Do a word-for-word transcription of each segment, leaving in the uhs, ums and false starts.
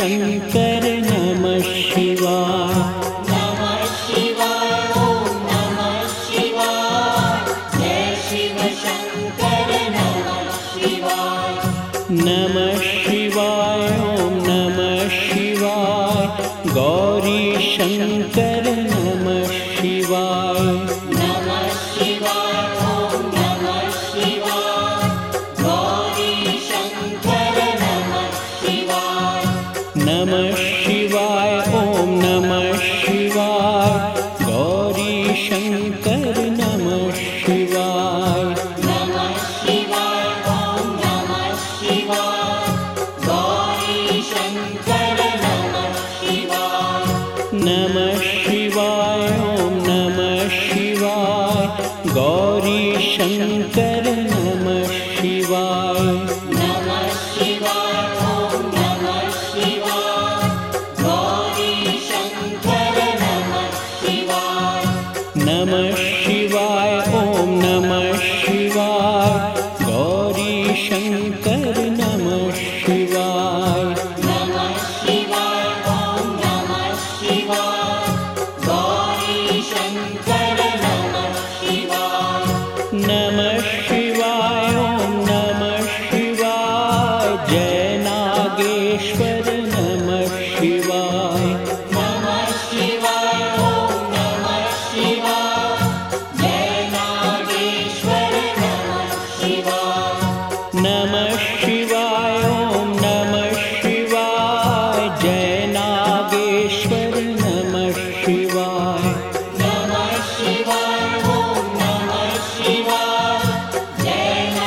शंकर नमः शिवाय। नमः शिवाय ओम नमः शिवाय जय शिव शंकर नमः शिवाय। नमः शिवाय ओम नमः शिवाय गौरी शंकर नमः शिवाय। नमः शिवाय ओम नमः शिवाय गौरी शंकर नमः शिवाय। नमः शिवाय ओम नमः शिवाय गौरी शंकर नमः शिवाय। नमः शिवाय ओम नमः शिवाय गौरी शंकर नमः शिवाय। नमः शिवाय ओम नमः शिवाय गौरी शंकर नमः शिवाय। नमः शिवाय ओम नमः शिवाय गौरी शंकर नमः शिवाय। नमः शिवाय ओम नमः शिवाय गौरी शंकर नमः शिवाय। नमः शिवाय ओम नमः शिवाय गौरी शंकर नमः शिवाय। नमः शिवाय ओम नमः शिवाय जय नागेश्वर नमः शिवाय। नमः शिवाय ओम नमः शिवाय जय नागेश्वर नमः शिवाय। नमः शिवाय ओम नमः शिवाय जय नागेश्वर नमः शिवाय। नमः शिवाय ओम नमः शिवाय जय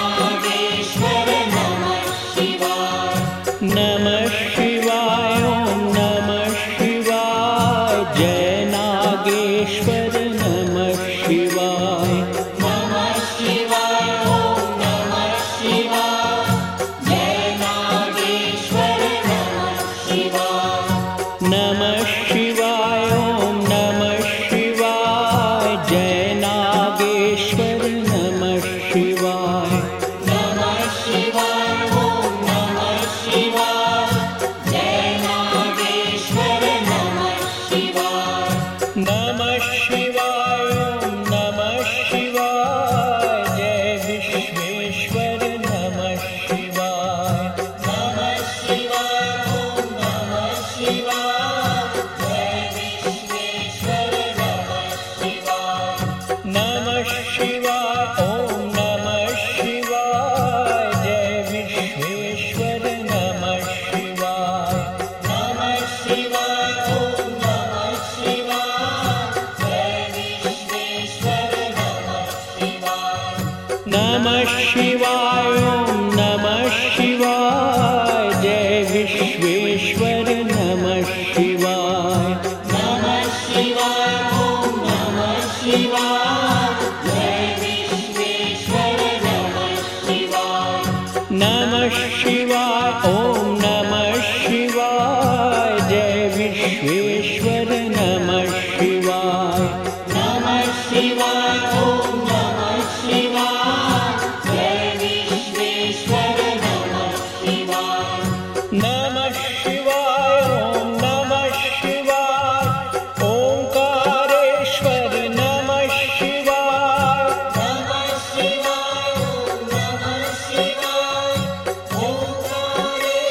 नागेश्वर नमः शिवाय। नमः शिवाय ओम नमः शिवाय जय नागेश्वर नमः शिवाय। नमः शिवाय ओम नमः शिवाय जय नागेश्वर नमः शिवाय। नमः शिवाय ओम नमः शिवाय जय नागेश्वर नमः शिवाय। नमः शिवाय ओम नमः शिवाय जय नागेश्वर नमः शिवाय। नमः शिवाय ओम नमः शिवाय जय विश्वेश्वर नमः शिवाय। नमः शिवाय ओम नमः शिवाय जय विश्वेश्वर नमः शिवाय। नमः शिवाय ओम नमः शिवाय जय विश्वेश्वर नमः शिवाय। नमः शिवाय ओम नमः शिवाय जय विश्वेश्वर नमः शिवाय। नमः शिवाय ओम नमः शिवाय जय विश्वेश्वर नमः शिवाय। नमः शिवाय ओम नमः शिवाय जय विश्वेश्वर नमः शिवाय। नमः शिवाय ओम नमः शिवाय जय विश्वेश्वर नमः शिवाय। नमः शिवाय ओम नमः शिवाय जय विश्वेश्वर नमः शिवाय। नमः शिवाय ओम नमः शिवाय ओंकारेश्वर नमः शिवाय। नमः शिवाय ओम नमः शिवाय ओंकारेश्वर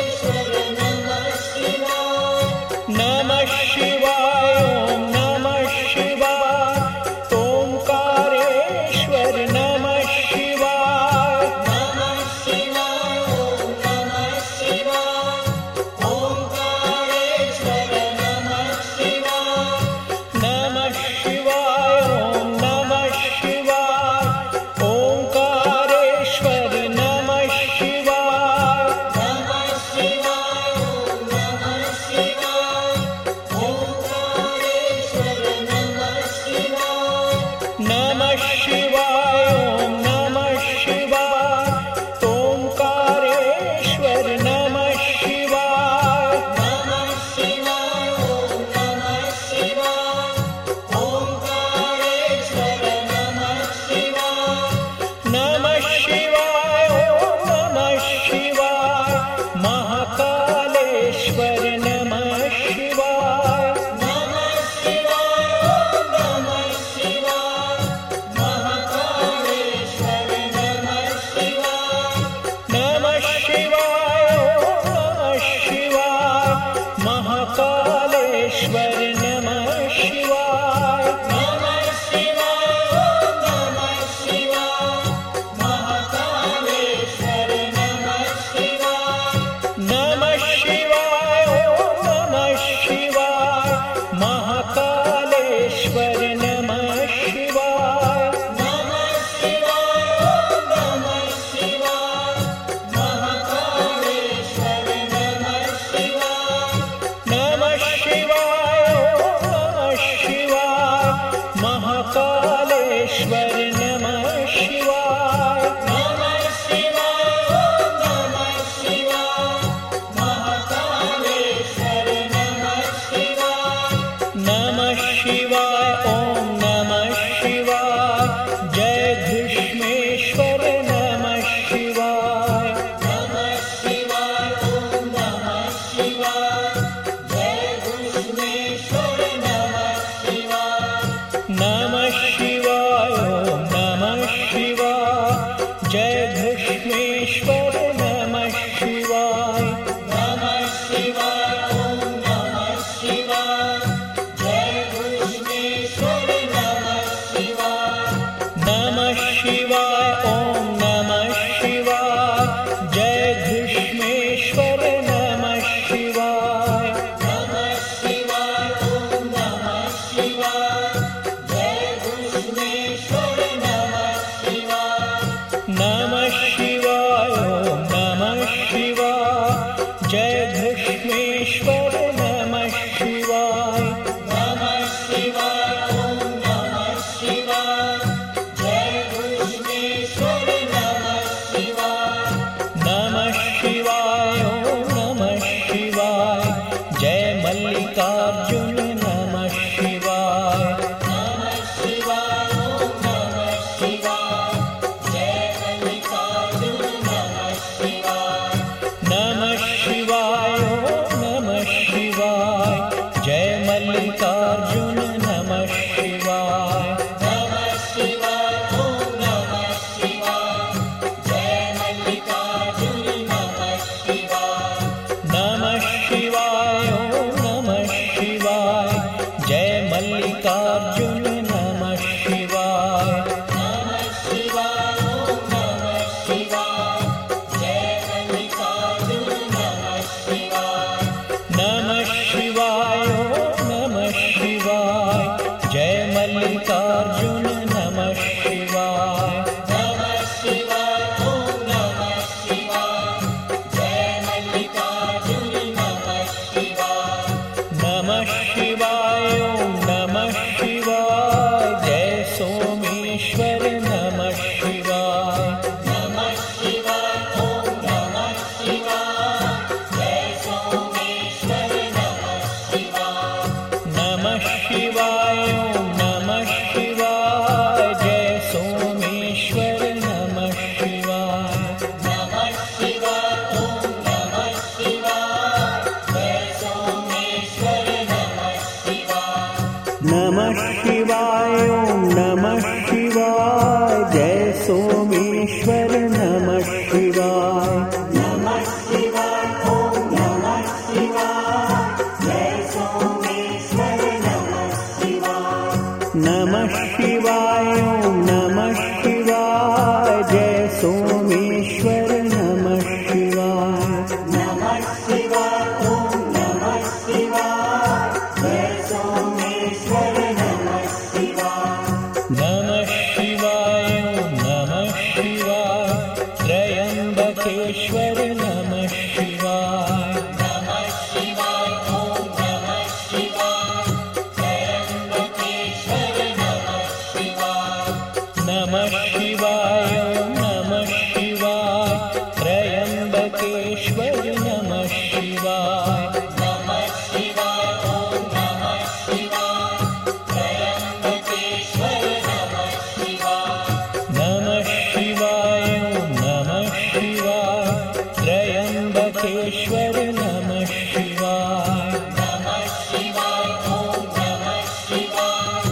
त्र्यंबकेश्वर नमः शिवाय। नमः शिवाय ॐ नमः शिवाय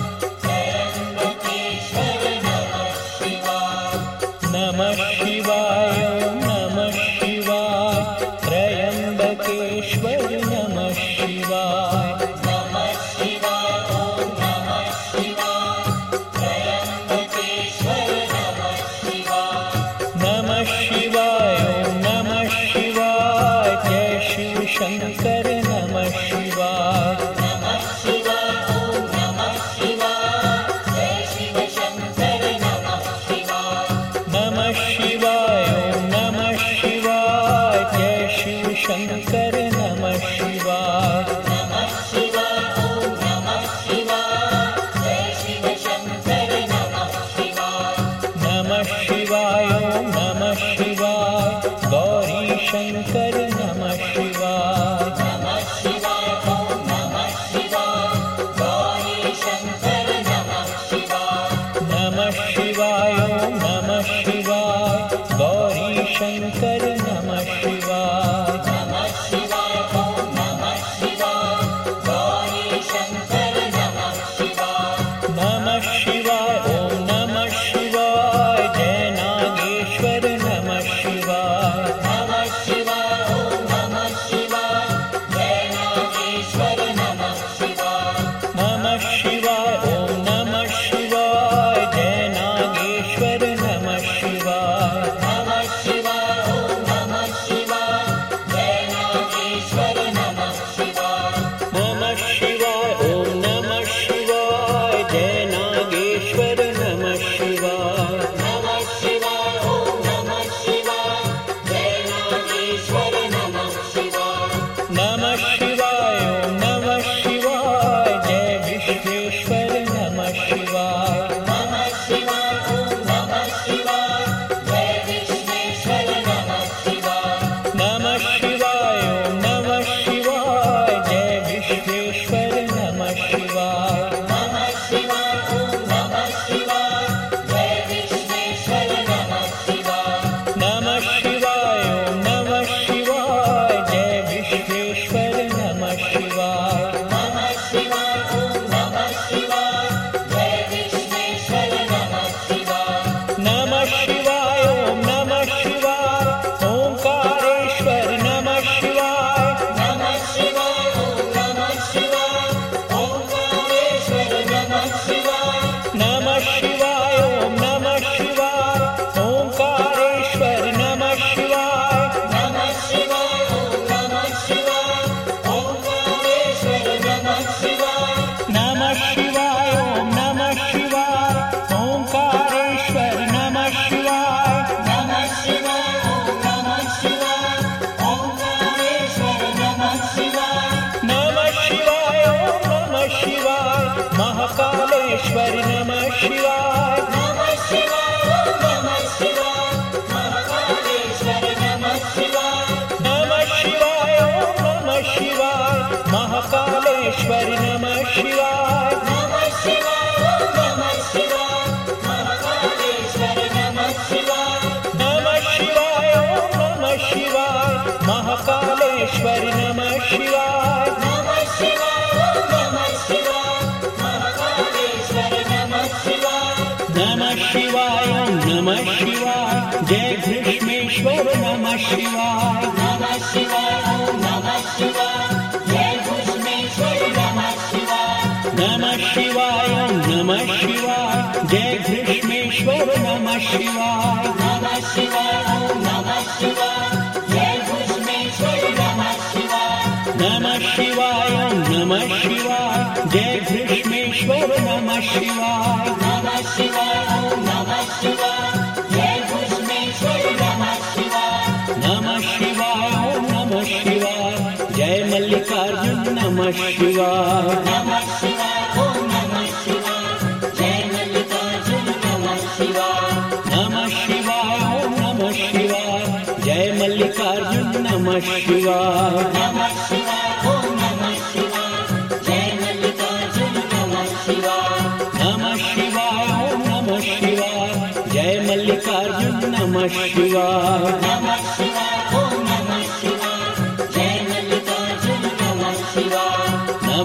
त्र्यंबकेश्वर नमः शिवाय। नमः शिवाय ॐ नमः शिवाय त्र्यंबकेश्वर नमः शिवाय। नमः शिवाय ॐ नमः शिवाय त्र्यंबकेश्वर नमः शिवाय। नमः शिवाय ॐ नमः शिवाय जय शिव शंकर नमः शिवाय। नमः शिवाय ॐ नमः शिवाय जय शिव शंकर नमः शिवाय। नमः शिवाय ॐ नमः शिवाय जय शिव शंकर नमः शिवाय। नमः शिवाय ॐ नमः शिवाय जय शिव शंकर नमः शिवाय। नमः शिवाय ॐ नमः शिवाय गौरी शंकर नमः शिवाय। नमः शिवाय ॐ नमः शिवाय गौरी शंकर नमः शिवाय। नमः शिवाय ॐ नमः शिवाय गौरी शंकर नमः शिवाय। नमः शिवाय ॐ नमः शिवाय गौरी शंकर नमः शिवाय। नमः शिवाय ॐ नमः शिवाय जय नागेश्वर नमः शिवाय। नमः शिवाय ॐ नमः शिवाय जय नागेश्वर नमः शिवाय। नमः शिवाय ॐ नमः शिवाय जय नागेश्वर नमः शिवाय। नमः शिवाय ॐ नमः शिवाय जय नागेश्वर नमः शिवाय। नमः शिवाय ॐ नमः शिवाय जय नागेश्वर नमः शिवाय। नमः शिवाय ॐ नमः शिवाय जय नागेश्वर नमः शिवाय। नमः शिवाय ॐ नमः शिवाय जय विश्वेश्वर नमः शिवाय। नमः शिवाय ॐ नमः शिवाय जय विश्वेश्वर नमः शिवाय। नमः शिवाय ॐ नमः शिवाय जय विश्वेश्वर नमः शिवाय। नमः शिवाय ॐ नमः शिवाय जय विश्वेश्वर नमः शिवाय। नमः शिवाय ॐ नमः शिवाय जय विश्वेश्वर नमः शिवाय। नमः शिवाय ॐ नमः शिवाय जय विश्वेश्वर नमः शिवाय। नमः शिवाय ॐ नमः शिवाय ओंकारेश्वर नमः शिवाय। नमः शिवाय ॐ नमः शिवाय ओंकारेश्वर नमः शिवाय। नमः शिवाय ॐ नमः शिवाय ओंकारेश्वर नमः शिवाय। नमः शिवाय ॐ नमः शिवाय ओंकारेश्वर नमः शिवाय। नमः शिवाय ॐ नमः शिवाय ओंकारेश्वर नमः शिवाय। नमः शिवाय ॐ नमः शिवाय ओंकारेश्वर नमः शिवाय। नमः शिवाय ॐ नमः शिवाय महाकालेश्वर नमः शिवाय। नमः शिवाय ॐ नमः शिवाय महाकालेश्वर नमः शिवाय। नमः शिवाय ॐ नमः शिवाय महाकालेश्वर नमः शिवाय। नमः शिवाय ॐ नमः शिवाय महाकालेश्वर नमः शिवाय। नमः शिवाय ॐ नमः शिवाय महाकालेश्वर नमः शिवाय। नमः शिवाय ॐ नमः शिवाय महाकालेश्वर नमः शिवाय। नमः शिवाय ॐ नमः शिवाय जय घृष्मेश्वर नमः शिवाय। नमः शिवाय ॐ नमः शिवाय जय घृष्मेश्वर नमः शिवाय। नमः शिवाय ॐ नमः शिवाय जय घृष्मेश्वर नमः शिवाय। नमः शिवाय ॐ नमः शिवाय जय घृष्मेश्वर नमः शिवाय। नमः शिवाय ॐ नमः शिवाय जय घृष्मेश्वर नमः शिवाय। नमः शिवाय ॐ नमः शिवाय जय घृष्मेश्वर नमः शिवाय। नमः शिवाय ॐ नमः शिवाय जय मल्लिकार्जुन नमः शिवाय। नमः शिवाय ॐ नमः शिवाय जय मल्लिकार्जुन नमः शिवाय। नमः शिवाय ॐ नमः शिवाय जय मल्लिकार्जुन नमः शिवाय। नमः शिवाय ॐ नमः शिवाय जय मल्लिकार्जुन नमः शिवाय। नमः शिवाय ॐ नमः शिवाय जय मल्लिकार्जुन नमः शिवाय। नमः शिवाय ॐ नमः शिवाय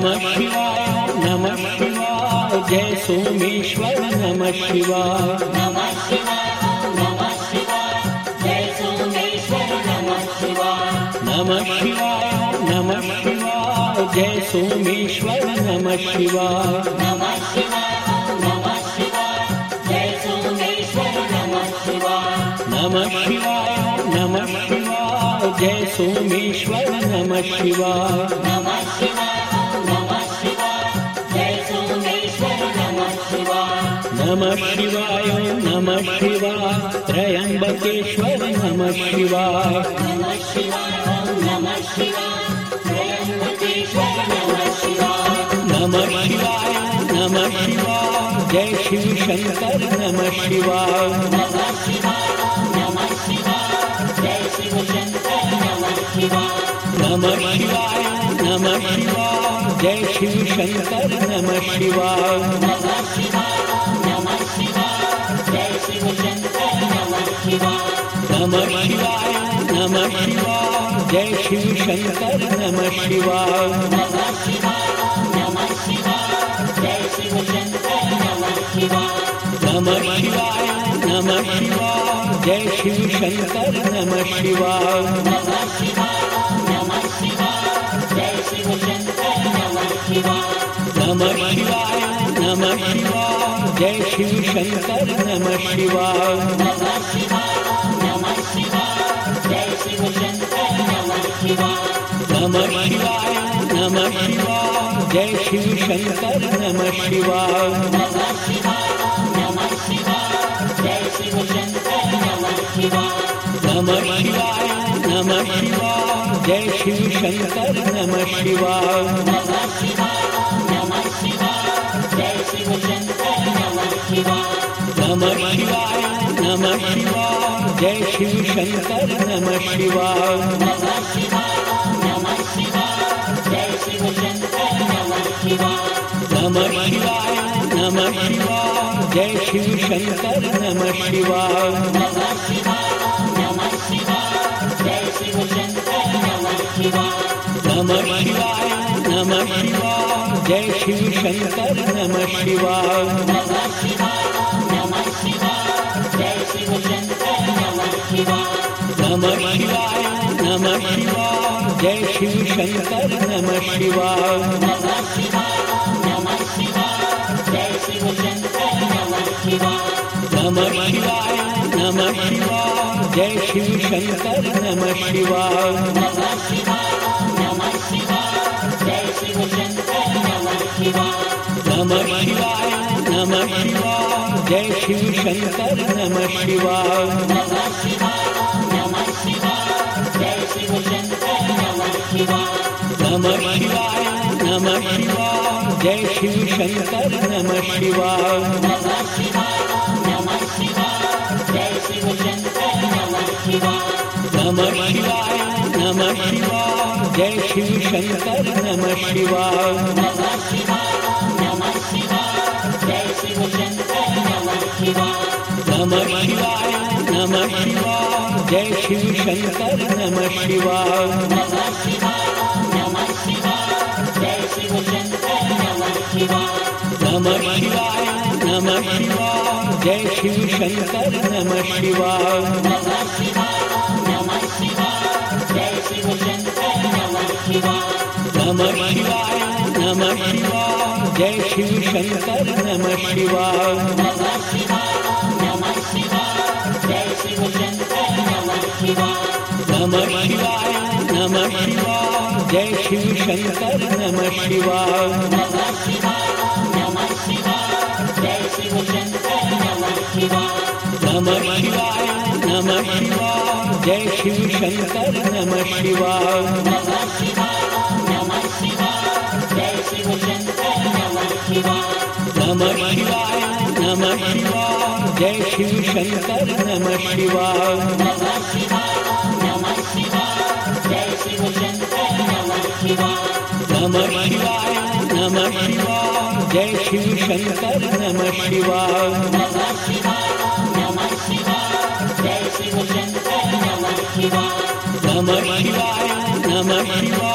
नमः शिवाय नमः शिवाय जय सोमेश्वर नमः शिवाय नमः शिवाय नमः शिवाय जय सोमेश्वर नमः शिवाय नमः शिवाय नमः शिवाय जय सोमेश्वर नमः शिवाय नमः शिवाय नमः शिवाय जय सोमेश्वर नमः शिवाय नमः शिवाय नमः शिवाय जय सोमेश्वर नमः शिवाय नमः शिवाय नमः शिवाय जय सोमेश्वर नमः शिवाय नमः शिवाय नमः शिवाय त्र्यंबकेश्वर नमः शिवाय नमः शिवाय नमः शिवाय त्र्यंबकेश्वर नमः शिवाय नमः शिवाय नमः शिवाय जय शिव शंकर नमः शिवाय नमः शिवाय नमः शिवाय जय शिव शंकर नमः शिवाय नमः शिवाय नमः शिवाय जय शिव शंकर नमः शिवाय नमः शिवाय नमः शिवाय जय शिव शंकर नमः शिवाय नमः शिवाय नमः शिवाय जय शिव शंकर नमः शिवाय नमः शिवाय नमः शिवाय जय शिव शंकर नमः शिवाय नमः शिवाय नमः शिवाय जय शिव शंकर नमः शिवाय नमः शिवाय नमः शिवाय जय शिव शंकर नमः शिवाय नमः शिवाय नमः शिवाय जय शिव शंकर नमः शिवाय नमः शिवाय नमः शिवाय जय शिव शंकर नमः शिवाय नमः शिवाय नमः शिवाय जय शिव शंकर नमः शिवाय नमः शिवाय नमः शिवाय जय शिव शंकर नमः शिवाय नमः शिवाय नमः शिवाय जय शिव शंकर नमः शिवाय नमः शिवाय नमः शिवाय जय शिव शंकर नमः शिवाय नमः शिवाय नमः शिवाय जय शिव शंकर नमः शिवाय नमः शिवाय नमः शिवाय जय शिव शंकर नमः शिवाय नमः शिवाय नमः शिवाय जय शिव शंकर नमः शिवाय नमः शिवाय नमः शिवाय जय शिव शंकर नमः शिवाय नमः शिवाय नमः शिवाय जय शिव शंकर नमः शिवाय नमः शिवाय नमः शिवाय जय शिव शंकर नमः शिवाय नमः शिवाय नमः शिवाय जय शिव शंकर नमः शिवाय नमः शिवाय नमः शिवाय जय शिव शंकर नमः शिवाय नमः शिवाय नमः शिवाय जय शिव शंकर नमः शिवाय नमः शिवाय नमः शिवाय जय शिव शंकर नमः शिवाय नमः शिवाय नमः शिवाय जय शिव शंकर नमः शिवाय नमः शिवाय नमः शिवाय जय शिव शंकर नमः शिवाय नमः शिवाय नमः शिवाय जय शिव शंकर नमः शिवाय नमः शिवाय नमः शिवाय जय शिव शंकर नमः शिवाय नमः शिवाय नमः शिवाय जय शिव शंकर नमः शिवाय नमः शिवाय नमः शिवाय जय शिव शंकर नमः शिवाय नमः शिवाय नमः शिवाय जय शिव शंकर नमः शिवाय नमः शिवाय नमः शिवाय जय शिव शंकर नमः शिवाय नमः शिवाय नमः शिवाय जय शिव शंकर नमः शिवाय नमः शिवाय नमः शिवाय जय शिव शंकर नमः शिवाय नमः शिवाय नमः शिवाय जय शिव शंकर नमः शिवाय नमः शिवाय नमः शिवाय जय शिव शंकर नमः शिवाय नमः शिवाय नमः शिवाय जय शिव शंकर नमः शिवाय नमः शिवाय नमः शिवाय जय शिव शंकर नमः शिवाय नमः शिवाय नमः शिवाय जय शिव शंकर नमः शिवाय नमः शिवाय नमः शिवाय जय शिव शंकर नमः शिवाय नमः शिवाय नमः शिवाय जय शिव शंकर नमः शिवाय नमः शिवाय नमः शिवाय जय शिव शंकर नमः शिवाय नमः शिवाय नमः शिवाय जय शिव शंकर नमः शिवाय नमः शिवाय नमः शिवाय जय शिव शंकर नमः शिवाय नमः शिवाय नमः शिवाय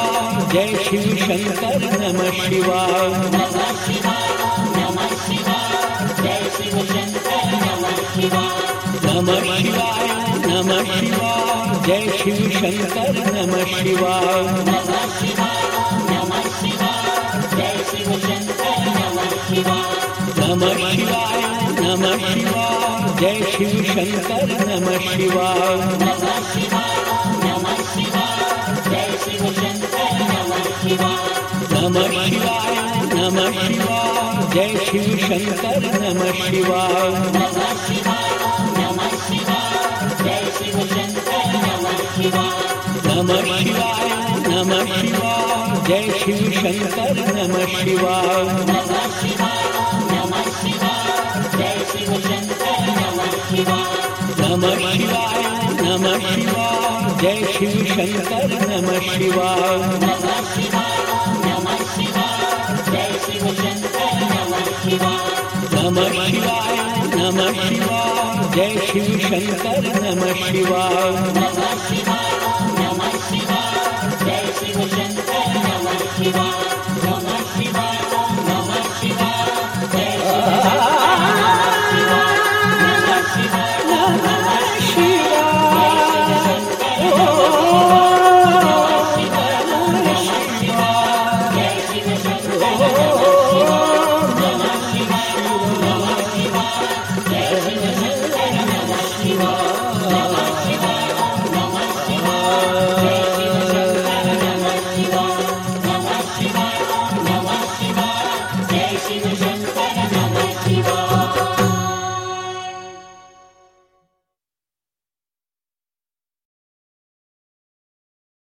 जय शिव शंकर नमः शिवाय नमः शिवाय नमः शिवाय जय शिव शंकर नमः शिवाय नमः शिवाय नमः शिवाय जय शिव शंकर नमः शिवाय नमः शिवाय नमः शिवाय जय शिव शंकर नमः शिवाय नमः शिवाय नमः शिवाय जय शिव शंकर नमः शिवाय नमः शिवाय नमः शिवाय जय शिव शंकर नमः शिवाय नमः शिवाय नमः शिवाय जय शिव शंकर नमः शिवाय नमः शिवाय नमः शिवाय जय शिव शंकर नमः शिवाय नमः शिवाय नमः शिवाय जय शिव शंकर नमः शिवाय नमः शिवाय नमः शिवाय जय शिव शंकर नमः शिवाय नमः शिवाय नमः शिवाय जय शिव शंकर नमः शिवाय नमः शिवाय नमः शिवाय जय शिव शंकर नमः शिवाय नमः शिवाय नमः शिवाय जय शिव शंकर नमः शिवाय नमः शिवाय